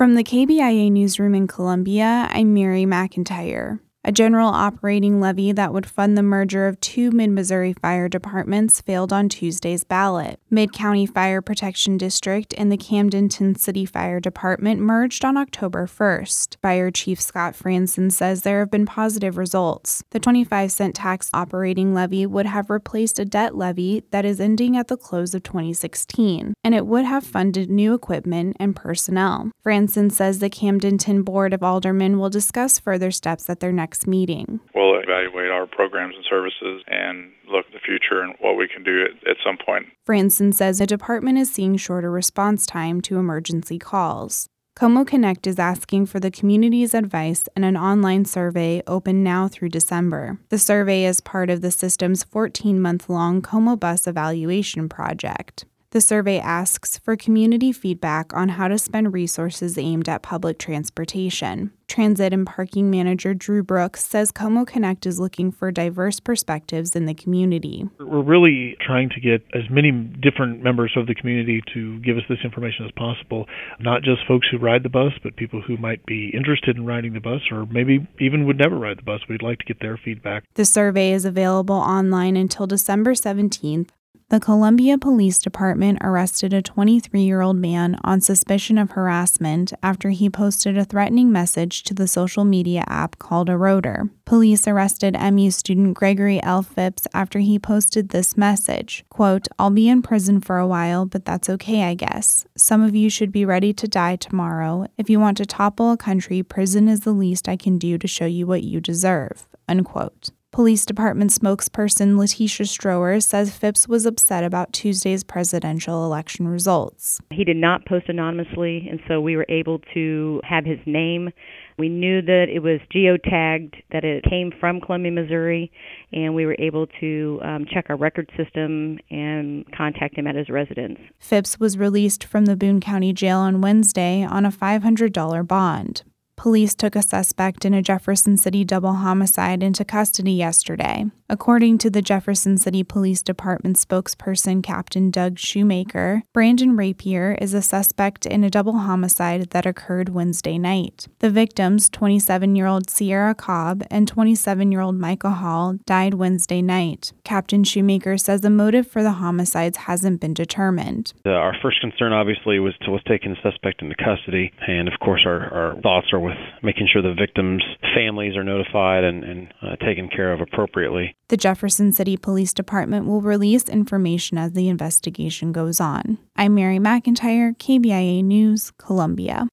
From the KBIA newsroom in Columbia, I'm Mary McIntyre. A general operating levy that would fund the merger of two Mid-Missouri fire departments failed on Tuesday's ballot. Mid-County Fire Protection District and the Camdenton City Fire Department merged on October 1st. Fire Chief Scott Franson says there have been positive results. The 25-cent tax operating levy would have replaced a debt levy that is ending at the close of 2016, and it would have funded new equipment and personnel. Franson says the Camdenton Board of Aldermen will discuss further steps at their next meeting. We'll evaluate our programs and services and look at the future and what we can do at some point. Franson says the department is seeing shorter response time to emergency calls. Como Connect is asking for the community's advice in an online survey open now through December. The survey is part of the system's 14-month-long Como Bus evaluation project. The survey asks for community feedback on how to spend resources aimed at public transportation. Transit and parking manager Drew Brooks says Como Connect is looking for diverse perspectives in the community. We're really trying to get as many different members of the community to give us this information as possible, not just folks who ride the bus, but people who might be interested in riding the bus or maybe even would never ride the bus. We'd like to get their feedback. The survey is available online until December 17th. The Columbia Police Department arrested a 23-year-old man on suspicion of harassment after he posted a threatening message to the social media app called Eroder. Police arrested MU student Gregory L. Phipps after he posted this message, quote, "I'll be in prison for a while, but that's okay, I guess. Some of you should be ready to die tomorrow. If you want to topple a country, prison is the least I can do to show you what you deserve," unquote. Police Department spokesperson Letitia Strower says Phipps was upset about Tuesday's presidential election results. He did not post anonymously, and so we were able to have his name. We knew that it was geotagged, that it came from Columbia, Missouri, and we were able to check our record system and contact him at his residence. Phipps was released from the Boone County Jail on Wednesday on a $500 bond. Police took a suspect in a Jefferson City double homicide into custody yesterday. According to the Jefferson City Police Department spokesperson Captain Doug Shoemaker, Brandon Rapier is a suspect in a double homicide that occurred Wednesday night. The victims, 27-year-old Sierra Cobb and 27-year-old Michael Hall, died Wednesday night. Captain Shoemaker says the motive for the homicides hasn't been determined. Our first concern, obviously, was taking the suspect into custody, and of course our thoughts are with making sure the victims' families are notified and taken care of appropriately. The Jefferson City Police Department will release information as the investigation goes on. I'm Mary McIntyre, KBIA News, Columbia.